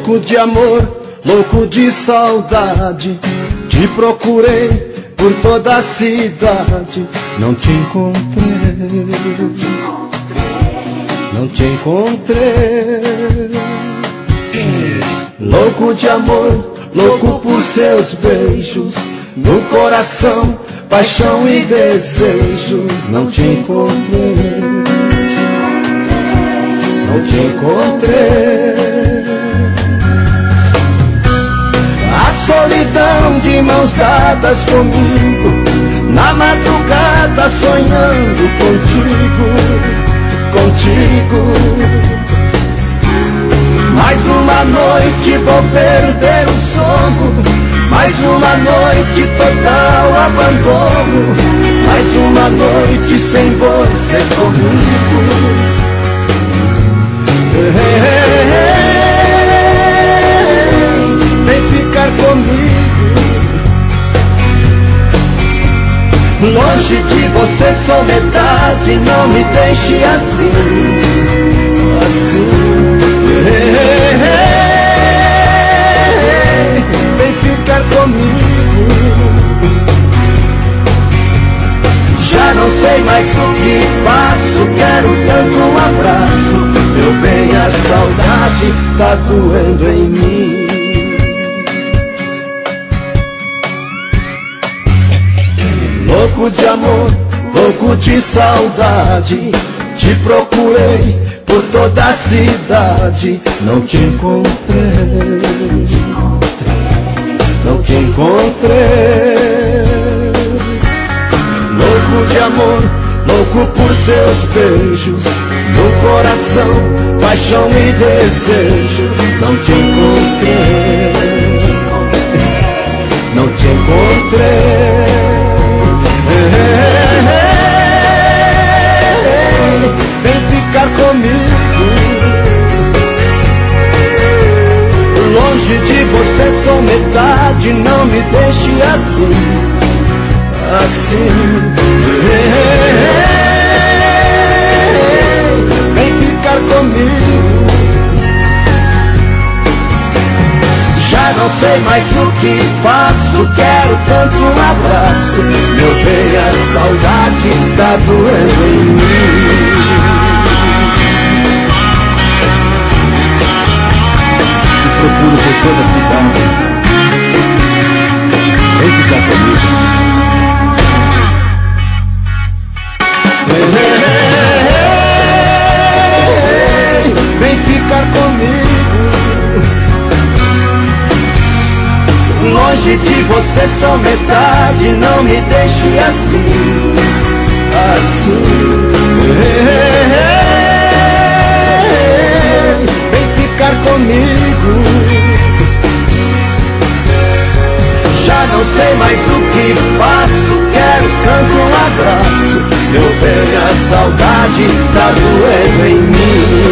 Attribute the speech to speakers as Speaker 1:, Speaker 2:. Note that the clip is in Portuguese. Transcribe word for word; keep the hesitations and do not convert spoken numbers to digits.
Speaker 1: Louco de amor, louco de saudade, te procurei por toda a cidade, não te encontrei, não te encontrei. Louco de amor, louco por seus beijos, no coração, paixão e desejo, não te encontrei, não te encontrei. A solidão de mãos dadas comigo, na madrugada sonhando contigo, contigo. Mais uma noite vou perder o sono, mais uma noite total abandono, mais uma noite sem você comigo. Vem ficar comigo, longe de você sou metade, não me deixe assim, assim. Vem ficar comigo, já não sei mais o que faço, quero tanto um abraço, meu bem, a saudade tá doendo em mim. Louco de amor, louco de saudade, te procurei por toda a cidade, não te encontrei, não te encontrei. Louco de amor, louco por seus beijos, no coração, paixão e desejo, não te encontrei, não te encontrei. Vem ficar comigo, longe de você sou metade, não me deixe assim, assim. Vem ficar comigo, já não sei mais o que faço, quero tanto um abraço, meu bem, a saudade tá doendo em mim. Procuro por toda a cidade, vem ficar comigo. Vem ficar comigo, longe de você sou metade, não me deixe assim, assim. Vem ficar comigo, já não sei mais o que faço, quero tanto um abraço, meu bem, a saudade tá doendo em mim.